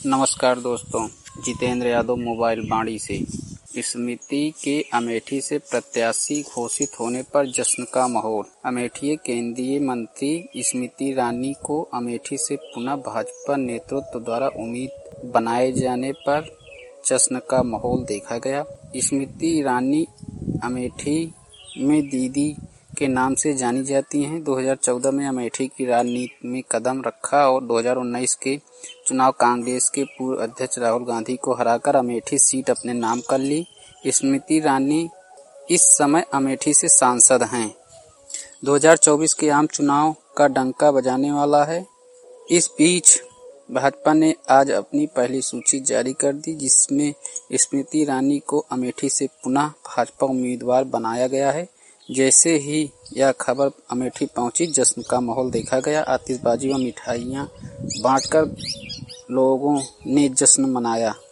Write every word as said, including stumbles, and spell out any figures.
नमस्कार दोस्तों, जितेंद्र यादव मोबाइल बाड़ी से। स्मृति के अमेठी से प्रत्याशी घोषित होने पर जश्न का माहौल। अमेठी केंद्रीय मंत्री स्मृति ईरानी को अमेठी से पुनः भाजपा नेतृत्व द्वारा उम्मीदवार बनाए जाने पर जश्न का माहौल देखा गया। स्मृति ईरानी अमेठी में दीदी के नाम से जानी जाती हैं। दो हज़ार चौदह में अमेठी की राजनीति में कदम रखा और दो हज़ार उन्नीस के चुनाव कांग्रेस के पूर्व अध्यक्ष राहुल गांधी को हराकर अमेठी सीट अपने नाम कर ली। स्मृति ईरानी इस समय अमेठी से सांसद हैं। दो हज़ार चौबीस के आम चुनाव का डंका बजाने वाला है। इस बीच भाजपा ने आज अपनी पहली सूची जारी कर दी, जिसमें स्मृति ईरानी को अमेठी से पुनः भाजपा उम्मीदवार बनाया गया है। जैसे ही यह खबर अमेठी पहुंची, जश्न का माहौल देखा गया। आतिशबाजी व मिठाइयां बांटकर लोगों ने जश्न मनाया।